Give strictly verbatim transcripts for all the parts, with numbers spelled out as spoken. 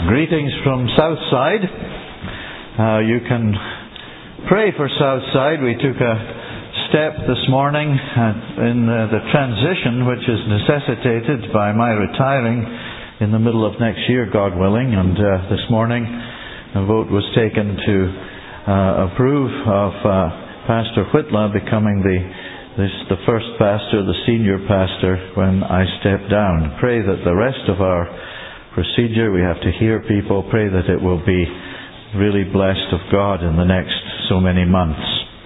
Greetings from Southside. Uh, you can pray for Southside. We took a step this morning uh, in uh, the transition which is necessitated by my retiring in the middle of next year, God willing. And uh, this morning a vote was taken to uh, approve of uh, Pastor Whitla becoming the this, the first pastor, the senior pastor, when I step down. Pray that the rest of our procedure, we have to hear people, pray that it will be really blessed of God in the next so many months.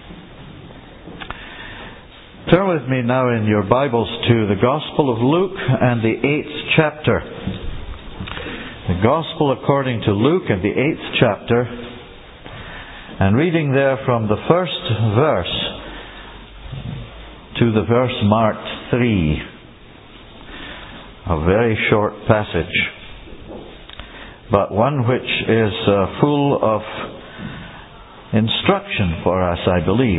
Turn with me now in your Bibles to the Gospel of Luke and the eighth chapter. The Gospel according to Luke and the eighth chapter, and reading there from the first verse to the verse marked three. A very short passage, but one which is uh, full of instruction for us, I believe.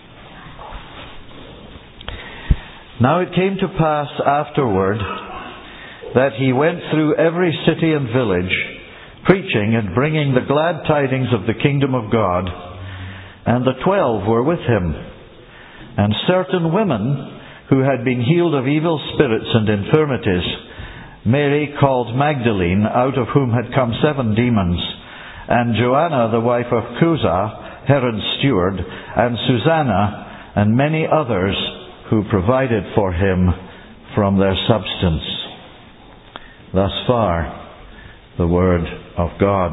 Now it came to pass afterward that he went through every city and village, preaching and bringing the glad tidings of the kingdom of God. And the twelve were with him, and certain women who had been healed of evil spirits and infirmities, Mary called Magdalene, out of whom had come seven demons, and Joanna the wife of Chuza, Herod's steward, and Susanna, and many others who provided for him from their substance. Thus far, the word of God.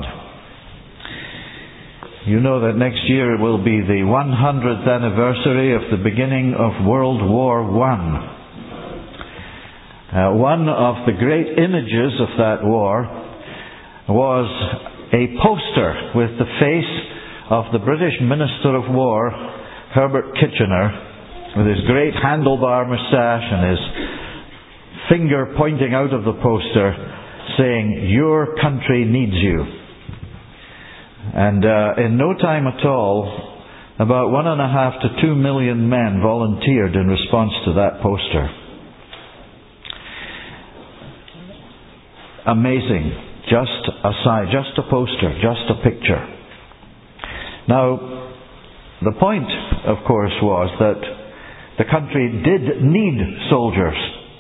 You know that next year will be the one hundredth anniversary of the beginning of World War One. Uh, one of the great images of that war was a poster with the face of the British Minister of War, Herbert Kitchener, with his great handlebar moustache and his finger pointing out of the poster, saying, "Your country needs you." And uh, in no time at all, about one and a half to two million men volunteered in response to that poster. Amazing. Just a sign, just a poster, just a picture. Now, the point, of course, was that the country did need soldiers.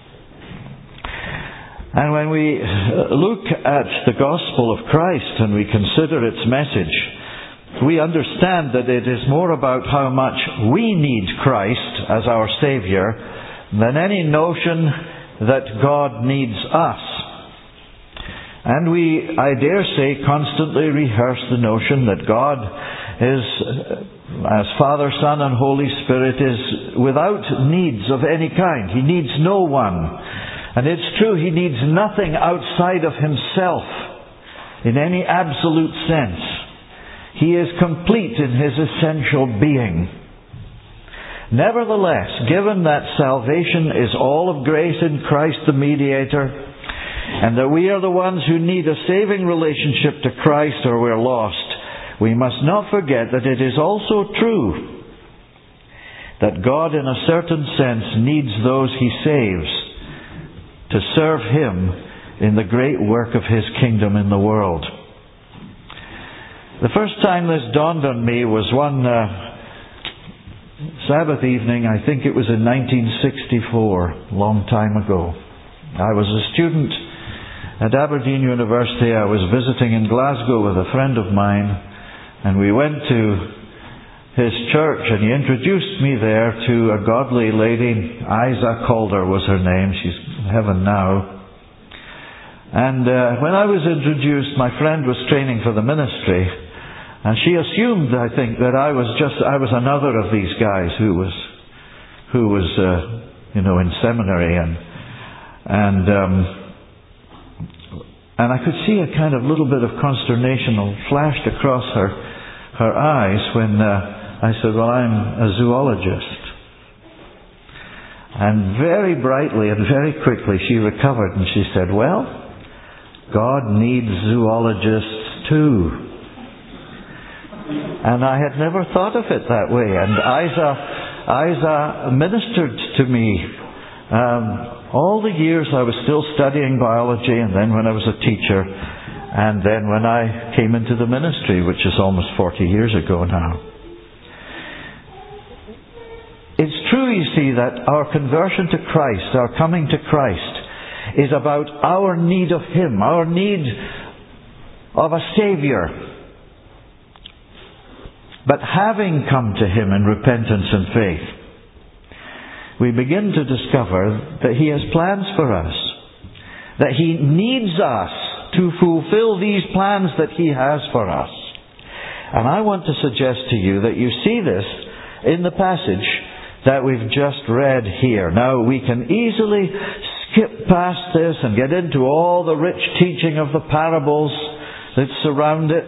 And when we look at the gospel of Christ and we consider its message, we understand that it is more about how much we need Christ as our Saviour than any notion that God needs us. And we, I dare say, constantly rehearse the notion that God is, as Father, Son, and Holy Spirit, is without needs of any kind. He needs no one. And it's true, He needs nothing outside of Himself in any absolute sense. He is complete in His essential being. Nevertheless, given that salvation is all of grace in Christ the mediator, and that we are the ones who need a saving relationship to Christ or we're lost, we must not forget that it is also true that God in a certain sense needs those He saves to serve Him in the great work of His kingdom in the world. The first time this dawned on me was one uh, Sabbath evening, I think it was in nineteen sixty-four, a long time ago. I was a student at Aberdeen University. I was visiting in Glasgow with a friend of mine, and we went to his church, and he introduced me there to a godly lady. Isa Calder was her name. She's in heaven now. And uh, when I was introduced, my friend was training for the ministry, and she assumed, I think, that I was just I was another of these guys who was who was uh, you know in seminary, and and um, and I could see a kind of little bit of consternation flashed across her her eyes when uh, I said, "Well, I'm a zoologist." And very brightly and very quickly she recovered and she said, "Well, God needs zoologists too." And I had never thought of it that way. And Isa, Isa ministered to me um, all the years I was still studying biology, and then when I was a teacher. and then when I came into the ministry, which is almost forty years ago now. It's true, you see, that our conversion to Christ, our coming to Christ, is about our need of Him, our need of a Saviour. But having come to Him in repentance and faith, we begin to discover that He has plans for us, that He needs us to fulfill these plans that He has for us. And I want to suggest to you that you see this in the passage that we've just read here. Now, we can easily skip past this and get into all the rich teaching of the parables that surround it.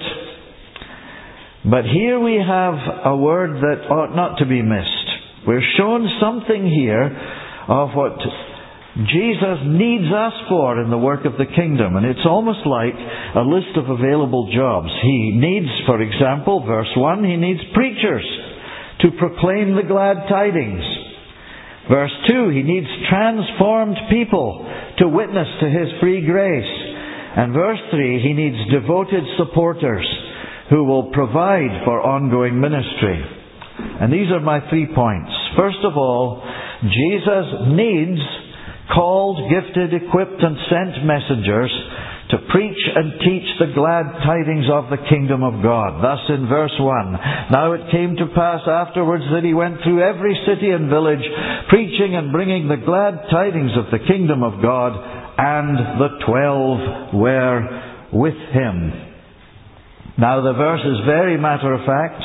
But here we have a word that ought not to be missed. We're shown something here of what Jesus needs us for in the work of the kingdom. And it's almost like a list of available jobs. He needs, for example, verse one, He needs preachers to proclaim the glad tidings. Verse two, He needs transformed people to witness to His free grace. And verse three, He needs devoted supporters who will provide for ongoing ministry. And these are my three points. First of all, Jesus needs called, gifted, equipped and sent messengers to preach and teach the glad tidings of the kingdom of God. Thus in verse one, now it came to pass afterwards that He went through every city and village, preaching and bringing the glad tidings of the kingdom of God, and the twelve were with Him. Now the verse is very matter of fact,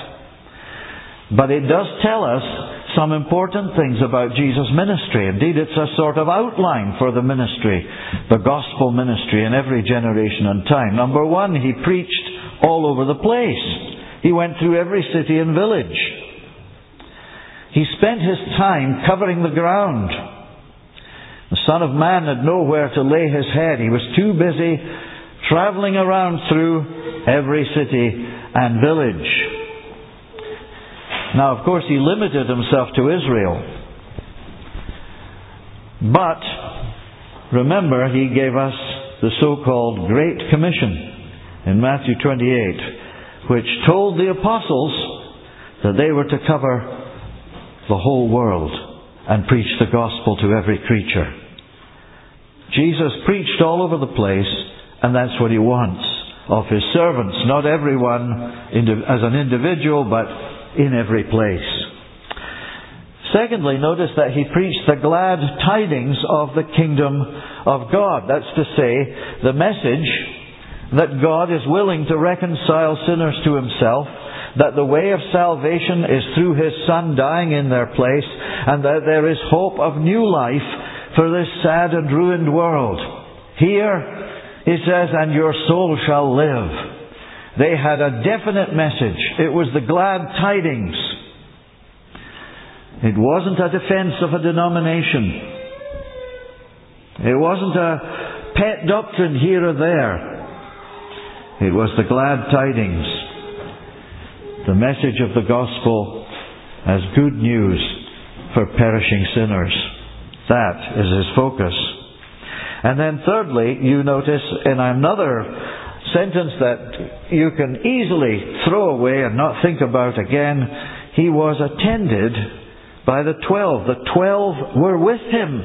but it does tell us some important things about Jesus' ministry. Indeed, it's a sort of outline for the ministry, the gospel ministry in every generation and time. Number one, He preached all over the place. He went through every city and village. He spent His time covering the ground. The Son of Man had nowhere to lay His head. He was too busy travelling around through every city and village. Now, of course, He limited Himself to Israel. But, remember, He gave us the so-called Great Commission in Matthew twenty-eight, which told the apostles that they were to cover the whole world and preach the gospel to every creature. Jesus preached all over the place, and that's what He wants of His servants. Not everyone as an individual, but in every place. Secondly, notice that He preached the glad tidings of the kingdom of God. That's to say, the message that God is willing to reconcile sinners to Himself, that the way of salvation is through His Son dying in their place, and that there is hope of new life for this sad and ruined world. Here, He says, and your soul shall live. They had a definite message. It was the glad tidings. It wasn't a defense of a denomination. It wasn't a pet doctrine here or there. It was the glad tidings. The message of the gospel as good news for perishing sinners. That is His focus. And then thirdly, you notice in another sentence that you can easily throw away and not think about again, He was attended by the twelve. The twelve were with Him.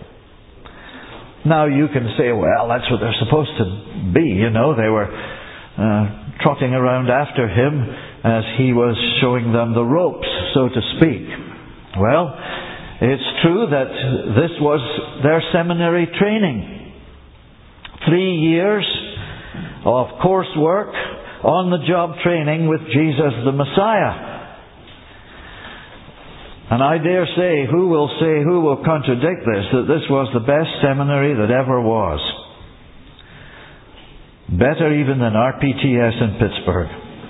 Now you can say, well, that's what they're supposed to be. You know, they were uh, trotting around after Him as He was showing them the ropes, so to speak. Well, it's true that this was their seminary training. Three years of coursework, on-the-job training with Jesus the Messiah. And I dare say, who will say, who will contradict this, that this was the best seminary that ever was. Better even than R P T S in Pittsburgh.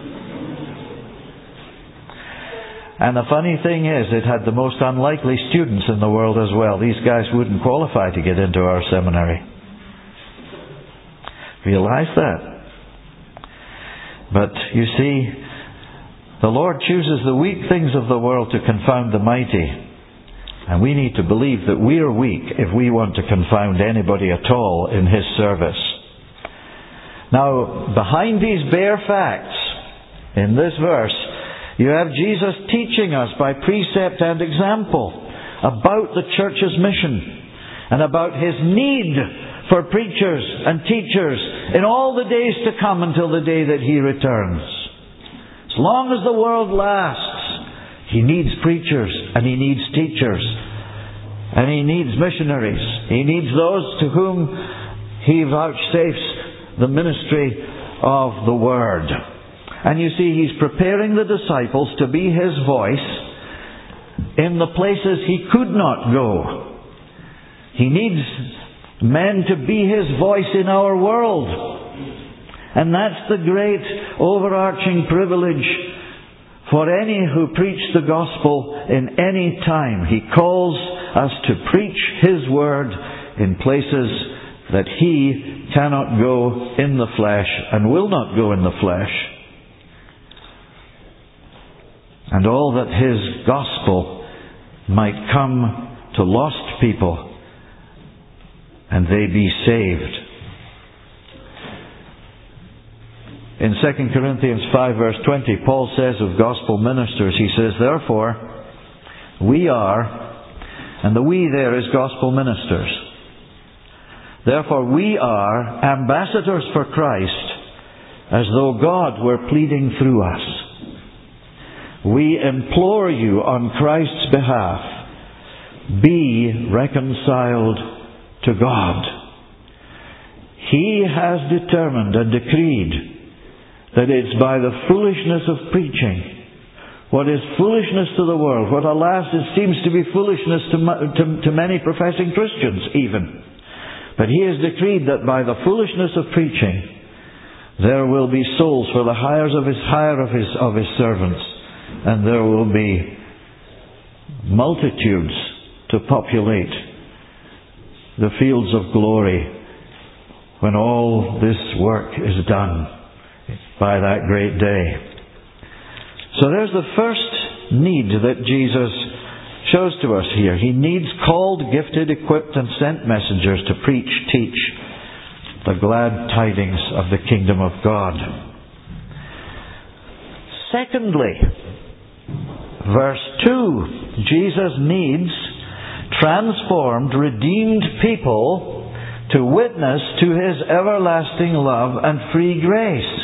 And the funny thing is, it had the most unlikely students in the world as well. These guys wouldn't qualify to get into our seminary. Realize that. But you see, the Lord chooses the weak things of the world to confound the mighty. And we need to believe that we are weak if we want to confound anybody at all in His service. Now, behind these bare facts, in this verse, you have Jesus teaching us by precept and example about the church's mission and about His need for preachers and teachers in all the days to come until the day that He returns. As long as the world lasts, He needs preachers and He needs teachers and He needs missionaries. He needs those to whom He vouchsafes the ministry of the Word. And you see, He's preparing the disciples to be His voice in the places He could not go. He needs men to be His voice in our world. And that's the great overarching privilege for any who preach the gospel in any time. He calls us to preach His word in places that He cannot go in the flesh and will not go in the flesh. And all that His gospel might come to lost people and they be saved. In Second Corinthians five verse twenty, Paul says of gospel ministers, he says, therefore, we are, and the we there is gospel ministers. Therefore we are ambassadors for Christ, as though God were pleading through us. We implore you on Christ's behalf, be reconciled to God. He has determined and decreed that it's by the foolishness of preaching, what is foolishness to the world, what alas it seems to be foolishness to, to, to many professing Christians even. But He has decreed that by the foolishness of preaching there will be souls for the hires of His hire of His of His servants, and there will be multitudes to populate the fields of glory when all this work is done by that great day. So there's the first need that Jesus shows to us here. He needs called, gifted, equipped and sent messengers to preach, teach the glad tidings of the kingdom of God. Secondly, verse two, Jesus needs transformed, redeemed people to witness to His everlasting love and free grace.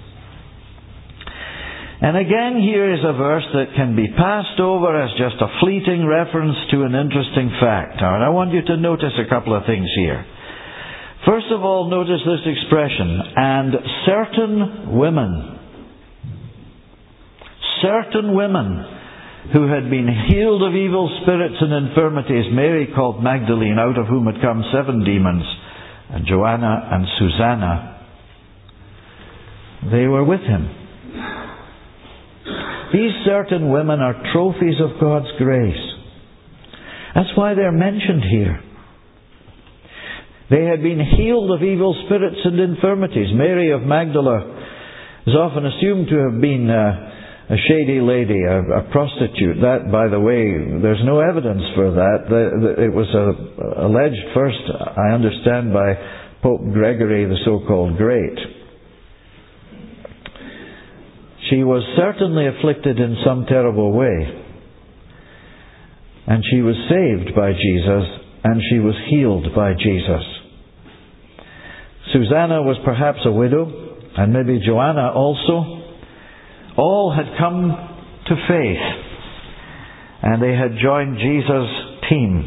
And again, here is a verse that can be passed over as just a fleeting reference to an interesting fact. Now, and I want you to notice a couple of things here. First of all, notice this expression, and certain women. Certain women who had been healed of evil spirits and infirmities, Mary called Magdalene, out of whom had come seven demons, and Joanna and Susanna, they were with Him. These certain women are trophies of God's grace. That's why they're mentioned here. They had been healed of evil spirits and infirmities. Mary of Magdala is often assumed to have been uh, a shady lady, a, a prostitute. That, by the way, there's no evidence for that. The, the, it was uh, alleged first, I understand, by Pope Gregory, the so-called Great. She was certainly afflicted in some terrible way. And she was saved by Jesus, and she was healed by Jesus. Susanna was perhaps a widow, and maybe Joanna also. All had come to faith, and they had joined Jesus' team.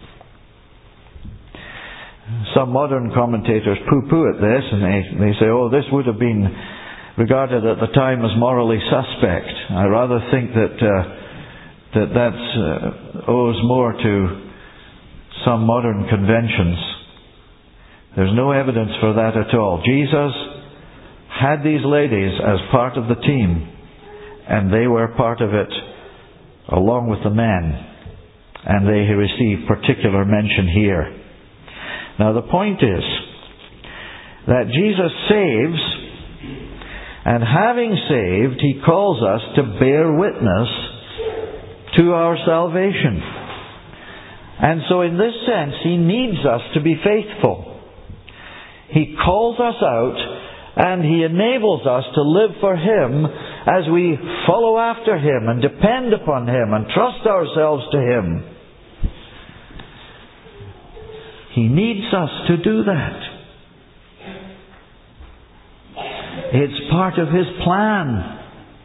Some modern commentators poo-poo at this, and they, they say, oh, this would have been regarded at the time as morally suspect. I rather think that uh, that that uh, owes more to some modern conventions. There's no evidence for that at all. Jesus had these ladies as part of the team, and they were part of it along with the men, and they received particular mention here. Now the point is that Jesus saves, and having saved, He calls us to bear witness to our salvation. And so in this sense, He needs us to be faithful. He calls us out And He enables us to live for Him as we follow after Him and depend upon Him and trust ourselves to Him. He needs us to do that. It's part of His plan.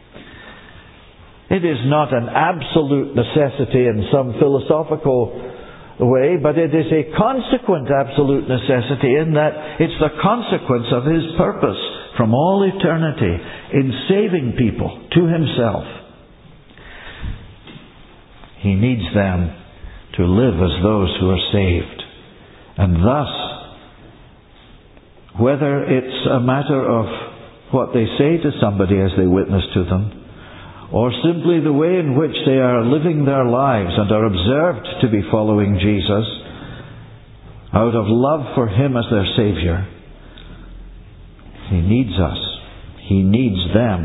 It is not an absolute necessity in some philosophical way, but it is a consequent absolute necessity in that it's the consequence of His purpose from all eternity in saving people to Himself. He needs them to live as those who are saved. And thus, whether it's a matter of what they say to somebody as they witness to them, or simply the way in which they are living their lives and are observed to be following Jesus out of love for Him as their Saviour, He needs us. He needs them.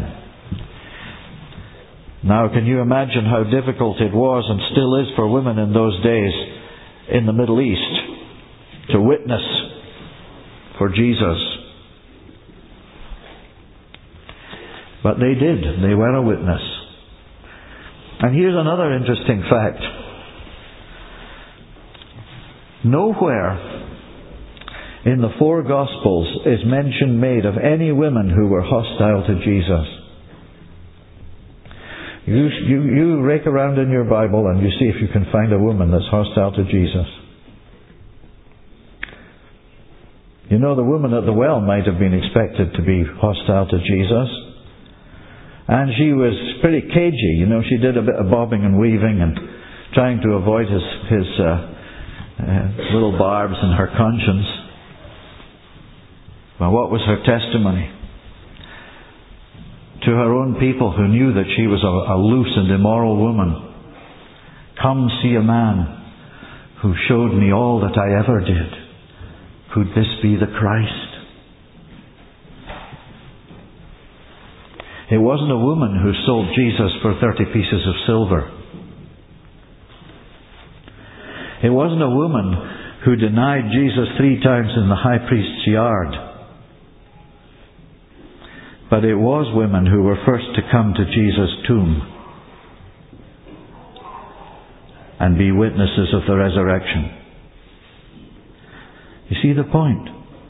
Now, can you imagine how difficult it was and still is for women in those days in the Middle East to witness for Jesus? But they did. They were a witness. And here's another interesting fact. Nowhere in the four Gospels is mention made of any women who were hostile to Jesus. You, you, you rake around in your Bible and you see if you can find a woman that's hostile to Jesus. You know, the woman at the well might have been expected to be hostile to Jesus. And she was pretty cagey. You know, she did a bit of bobbing and weaving and trying to avoid his, his uh, uh, little barbs in her conscience. Well, what was her testimony? To her own people who knew that she was a, a loose and immoral woman. Come see a man who showed me all that I ever did. Could this be the Christ? It wasn't a woman who sold Jesus for thirty pieces of silver. It wasn't a woman who denied Jesus three times in the high priest's yard. But it was women who were first to come to Jesus' tomb and be witnesses of the resurrection. You see the point?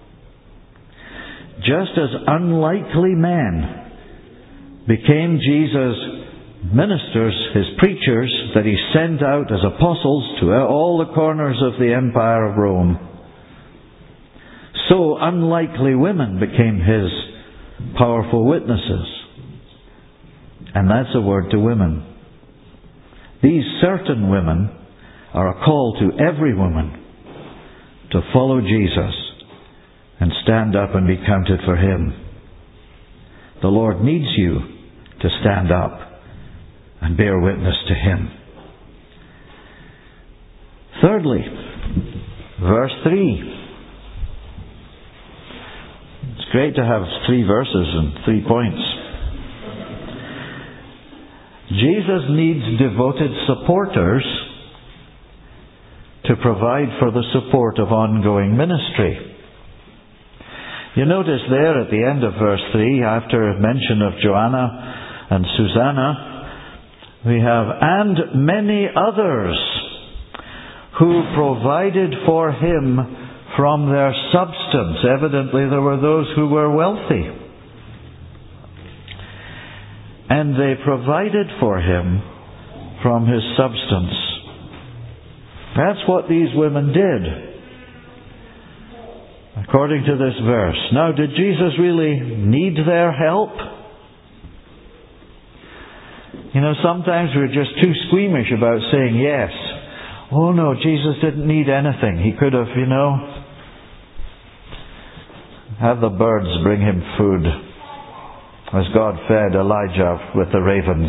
Just as unlikely men became Jesus' ministers, His preachers, that He sent out as apostles to all the corners of the Empire of Rome, so unlikely women became His powerful witnesses. And that's a word to women. These certain women are a call to every woman to follow Jesus and stand up and be counted for Him. The Lord needs you to stand up and bear witness to Him. Thirdly, verse three. It's great to have three verses and three points. Jesus needs devoted supporters to provide for the support of ongoing ministry. You notice there at the end of verse three, after mention of Joanna and Susanna, we have, and many others who provided for him from their substance. Evidently there were those who were wealthy. And they provided for him from his substance. That's what these women did, according to this verse. Now, did Jesus really need their help? You know, sometimes we're just too squeamish about saying yes. Oh no, Jesus didn't need anything. He could have, you know, have the birds bring him food, as God fed Elijah with the ravens.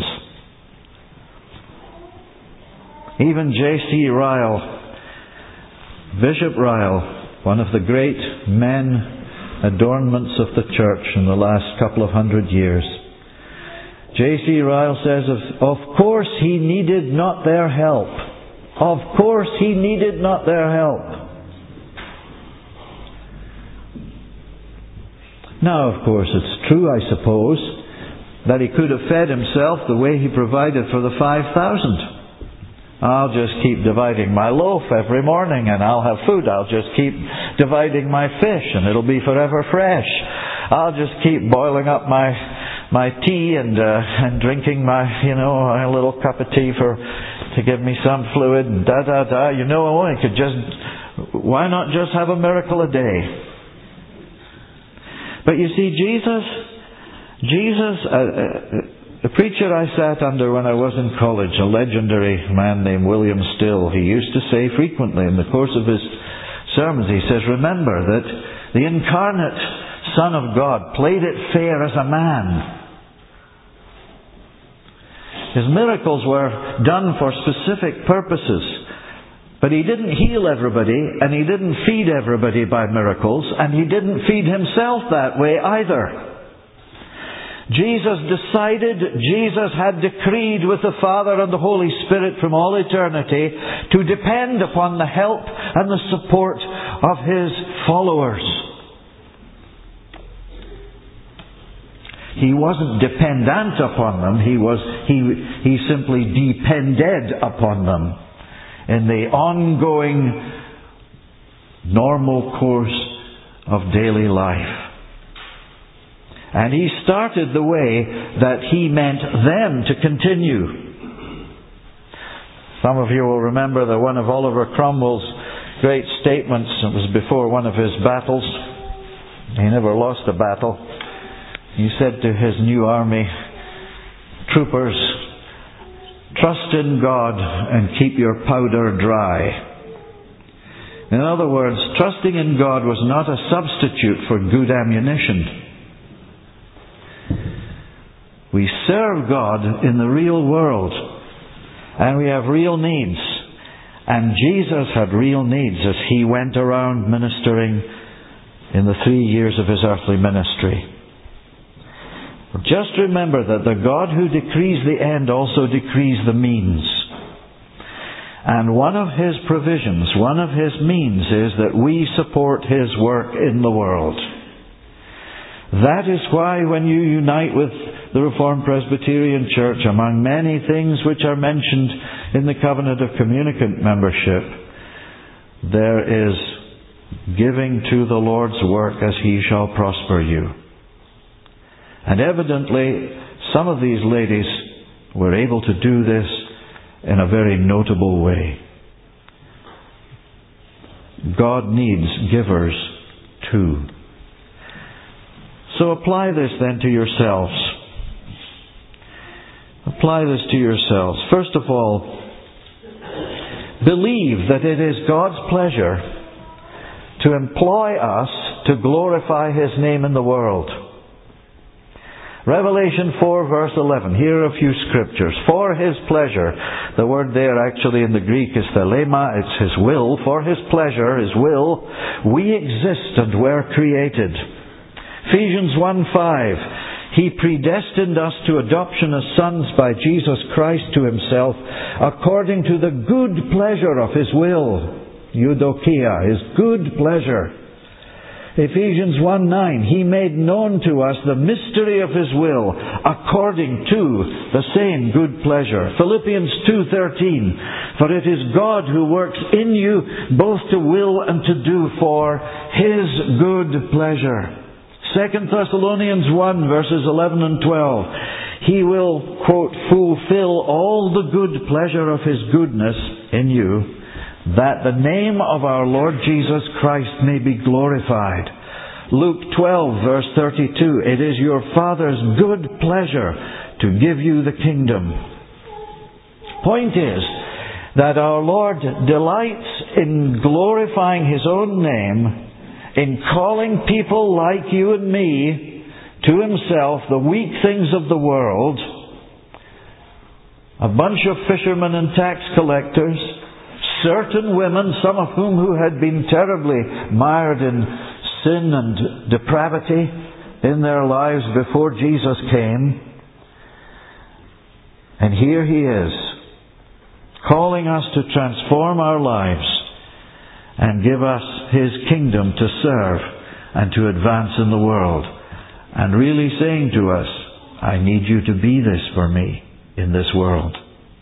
Even J C Ryle, Bishop Ryle, one of the great men adornments of the church in the last couple of hundred years, J C Ryle says, of, of course he needed not their help. Of course he needed not their help. Now, of course, it's true, I suppose, that he could have fed himself the way he provided for the five thousand. I'll just keep dividing my loaf every morning and I'll have food. I'll just keep dividing my fish and it'll be forever fresh. I'll just keep boiling up my my tea and uh, and drinking my, you know, a little cup of tea for to give me some fluid and da da da. You know, I could just, why not just have a miracle a day? But you see, Jesus, Jesus, uh, a preacher I sat under when I was in college, a legendary man named William Still, he used to say frequently in the course of his sermons, he says, remember that the incarnate Son of God played it fair as a man. His miracles were done for specific purposes. But he didn't heal everybody, and he didn't feed everybody by miracles, and he didn't feed himself that way either. Jesus decided, Jesus had decreed with the Father and the Holy Spirit from all eternity to depend upon the help and the support of His followers. He wasn't dependent upon them, he was he he simply depended upon them in the ongoing normal course of daily life. And He started the way that He meant them to continue. Some of you will remember that one of Oliver Cromwell's great statements, it was before one of his battles. He never lost a battle. He said to his new army troopers, trust in God and keep your powder dry. In other words, trusting in God was not a substitute for good ammunition. We serve God in the real world, and we have real needs. And Jesus had real needs as He went around ministering in the three years of His earthly ministry. Just remember that the God who decrees the end also decrees the means. And one of His provisions, one of His means is that we support His work in the world. That is why when you unite with the Reformed Presbyterian Church, among many things which are mentioned in the covenant of communicant membership, there is giving to the Lord's work as He shall prosper you. And evidently, some of these ladies were able to do this in a very notable way. God needs givers too. So apply this then to yourselves. Apply this to yourselves. First of all, believe that it is God's pleasure to employ us to glorify His name in the world. Revelation four verse eleven. Here are a few scriptures. For His pleasure. The word there actually in the Greek is thelema. It's His will. For His pleasure, His will, we exist and were created. Ephesians one five. He predestined us to adoption as sons by Jesus Christ to Himself, according to the good pleasure of His will. Eudokia, His good pleasure. Ephesians one nine, He made known to us the mystery of His will, according to the same good pleasure. Philippians two thirteen, for it is God who works in you both to will and to do for His good pleasure. Second Thessalonians one verses eleven and twelve, He will, quote, fulfill all the good pleasure of His goodness in you, that the name of our Lord Jesus Christ may be glorified. Luke twelve verse thirty-two, it is your Father's good pleasure to give you the kingdom. Point is that our Lord delights in glorifying His own name, in calling people like you and me to Himself, the weak things of the world, a bunch of fishermen and tax collectors, certain women, some of whom who had been terribly mired in sin and depravity in their lives before Jesus came. And here He is, calling us to transform our lives and give us His kingdom to serve and to advance in the world. and really saying to us, I need you to be this for me in this world.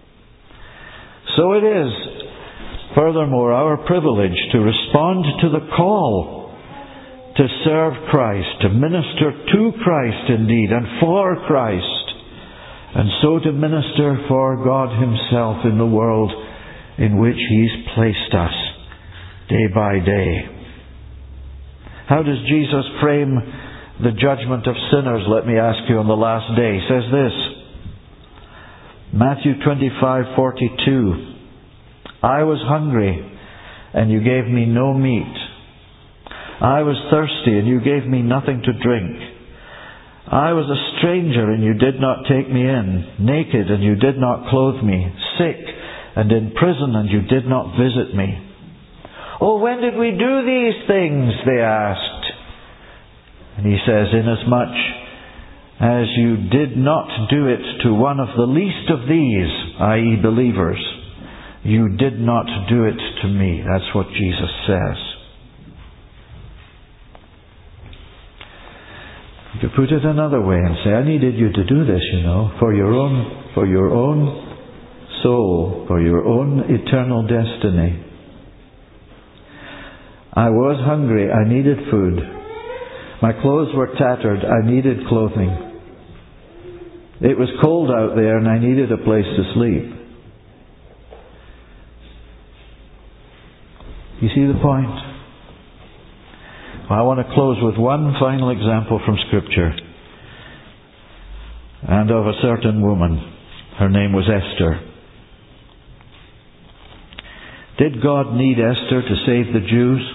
So it is, furthermore, our privilege to respond to the call to serve Christ, to minister to Christ indeed, and for Christ, and so to minister for God Himself in the world in which He's placed us day by day. How does Jesus frame the judgment of sinners, let me ask you, on the last day? He says this, Matthew twenty-five forty-two, I was hungry, and you gave me no meat. I was thirsty, and you gave me nothing to drink. I was a stranger, and you did not take me in, naked, and you did not clothe me, sick, and in prison, and you did not visit me. Oh, when did we do these things? They asked. And He says, inasmuch as you did not do it to one of the least of these, that is believers, you did not do it to me. That's what Jesus says. You could put it another way and say, I needed you to do this, you know, for your own, for your own soul, for your own eternal destiny. I was hungry, I needed food. My clothes were tattered, I needed clothing. It was cold out there and I needed a place to sleep. You see the point? Well, I want to close with one final example from Scripture, and of a certain woman. Her name was Esther. Did God need Esther to save the Jews?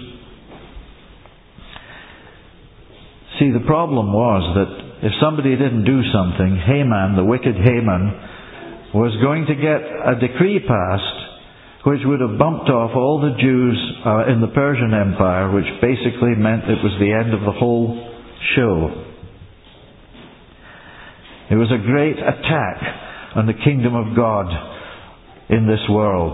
See, the problem was that if somebody didn't do something, Haman, the wicked Haman, was going to get a decree passed which would have bumped off all the Jews uh, in the Persian Empire, which basically meant it was the end of the whole show. It was a great attack on the kingdom of God in this world.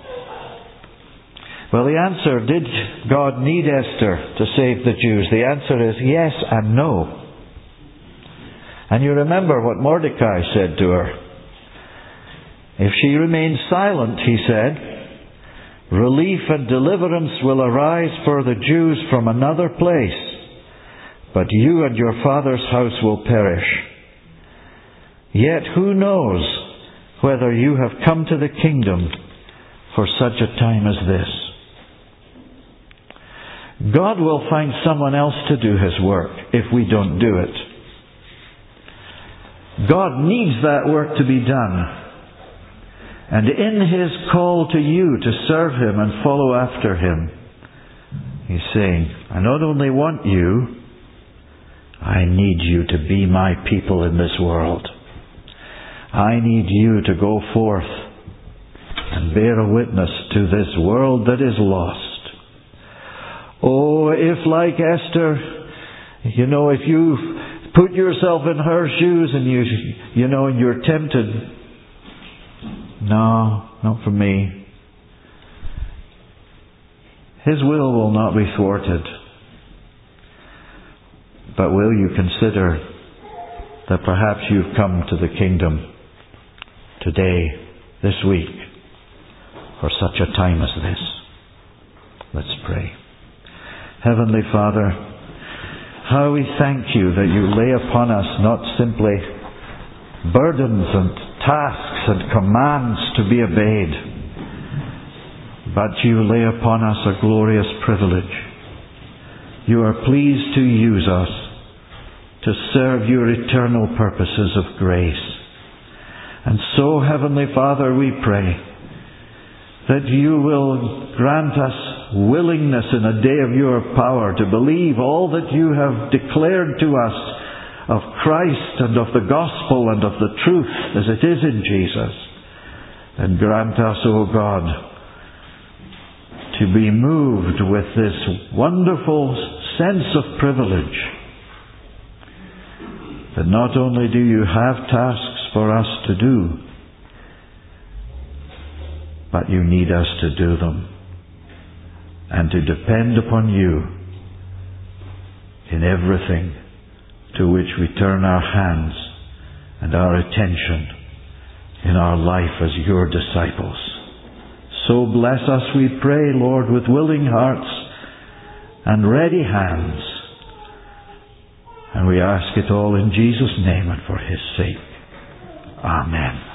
Well, the answer, did God need Esther to save the Jews? The answer is yes and no. And you remember what Mordecai said to her. If she remains silent, he said, relief and deliverance will arise for the Jews from another place, but you and your father's house will perish. Yet who knows whether you have come to the kingdom for such a time as this? God will find someone else to do His work if we don't do it. God needs that work to be done. And in His call to you to serve Him and follow after Him, He's saying, I not only want you, I need you to be my people in this world. I need you to go forth and bear a witness to this world that is lost. Oh, if like Esther, you know, if you put yourself in her shoes and you, you know, and you're tempted, no, not for me. His will will not be thwarted. But will you consider that perhaps you've come to the kingdom today, this week, for such a time as this? Let's pray. Heavenly Father, how we thank you that you lay upon us not simply burdens and tasks and commands to be obeyed, but you lay upon us a glorious privilege. You are pleased to use us to serve your eternal purposes of grace. And so, Heavenly Father, we pray that you will grant us willingness in a day of your power to believe all that you have declared to us of Christ and of the gospel and of the truth as it is in Jesus. And grant us, O God, to be moved with this wonderful sense of privilege that not only do you have tasks for us to do, but you need us to do them and to depend upon you in everything to which we turn our hands and our attention in our life as your disciples. So bless us, we pray, Lord, with willing hearts and ready hands. And we ask it all in Jesus' name and for his sake. Amen.